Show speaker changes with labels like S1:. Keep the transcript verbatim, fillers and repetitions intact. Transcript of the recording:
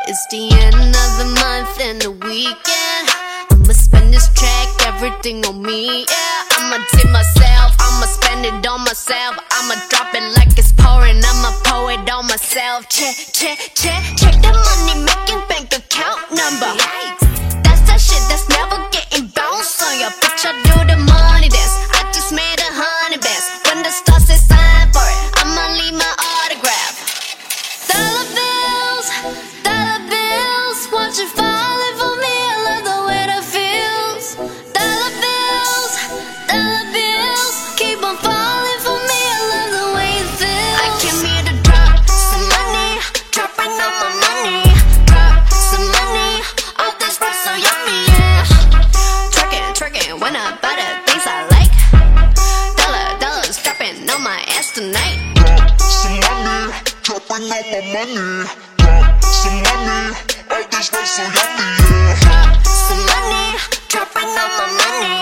S1: It's the end of the month and the weekend. I'ma spend this track, everything on me, yeah. I'ma tip myself, I'ma spend it on myself. I'ma drop it like it's pouring, I'ma pour it on myself. Check, check, check, check the money making bank account number. That's that shit that's never getting bounced on your bitch. I do the money dance, I just made a hundred bands. When the stars say sign for it, I'ma leave my autograph. Dollar bills, dollar bills, watch it falling for me. I love the way that feels. Dollar bills, dollar bills, keep on falling for me. I love the way it feels. I came here to drop some money, dropping all my money. Drop some money, all this stuff so yummy, yeah. Twerking, twerking, when I buy the things I like. Dollar, dollars dropping on my ass tonight.
S2: Drop some money, dropping all my money. Drop some money, all this stuff so yummy, yeah.
S1: Drop some money, dropping on my money.